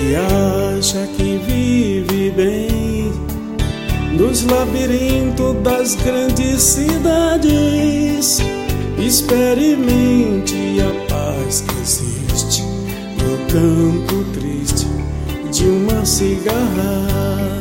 que acha que vive bem nos labirintos das grandes cidades, experimente a paz que existe no canto triste de uma cigarra.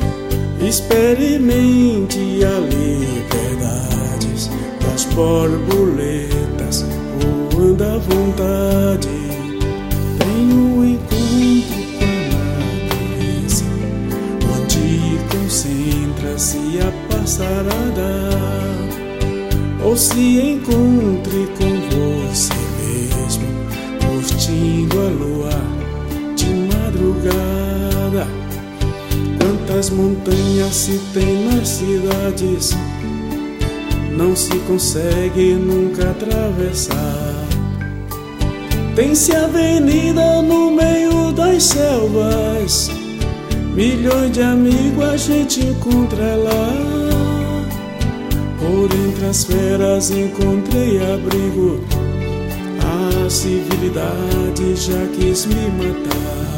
Experimente a liberdade das borboletas voando à vontade. Tenha um encontro com a natureza, onde concentra-se a passarada, ou se encontre com você mesmo, curtindo a lua de madrugada. Quantas montanhas se tem nas cidades, não se consegue nunca atravessar. Tem-se avenida no meio das selvas, milhões de amigos a gente encontra lá. Por entre as feras encontrei abrigo, a civilidade já quis me matar.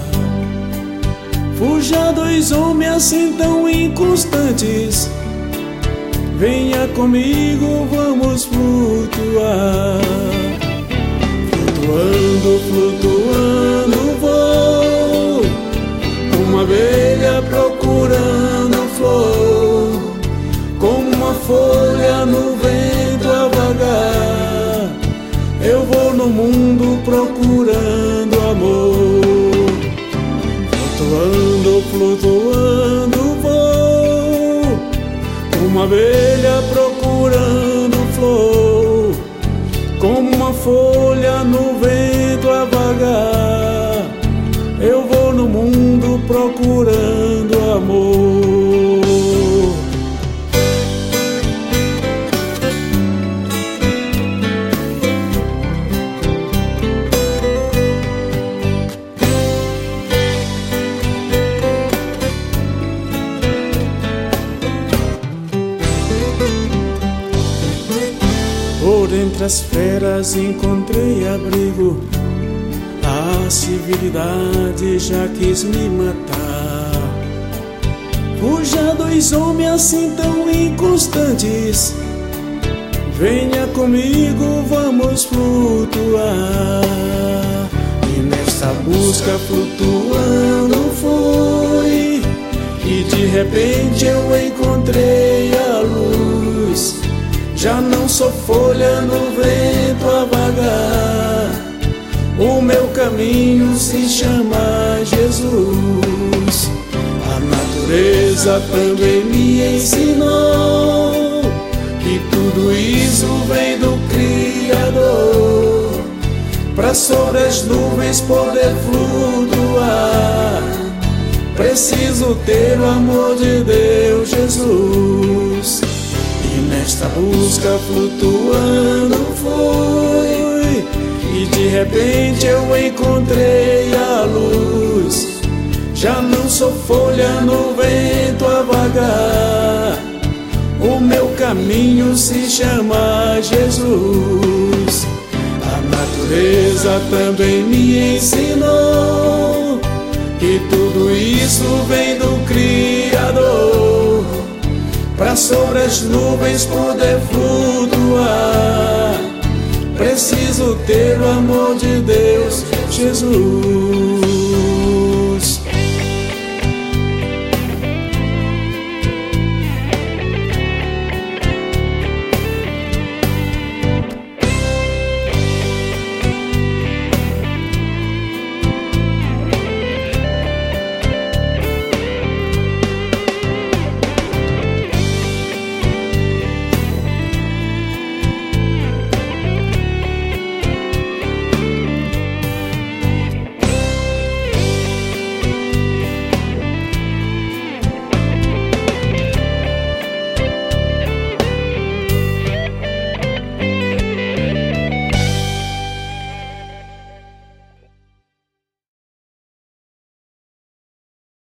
Fuja dois homens assim tão inconstantes, venha comigo, vamos flutuar. Flutuando, flutuando vou, uma abelha procurando flor, como uma folha no vento a vagar. Eu vou no mundo procurando amor. Flutuando, flutuando vou, uma abelha procurando flor, como uma folha no vento a vagar. Eu vou no mundo procurando amor. Por entre as feras encontrei abrigo, a civilidade já quis me matar. Fuja dois homens assim tão inconstantes, venha comigo, vamos flutuar. E nesta busca flutuando fui, e de repente eu encontrei a luz. Já não sou folha no vento a vagar, o meu caminho se chama Jesus. A natureza também me ensinou que tudo isso vem do Criador, pra sobre as nuvens poder flutuar. Preciso ter o amor de Deus, Jesus. E nesta busca flutuando fui, e de repente eu encontrei a luz. Já não sou folha no vento a vagar, o meu caminho se chama Jesus. A natureza também me ensinou que tudo isso vem do Criador, pra sobre as nuvens poder flutuar. Preciso ter o amor de Deus, Jesus.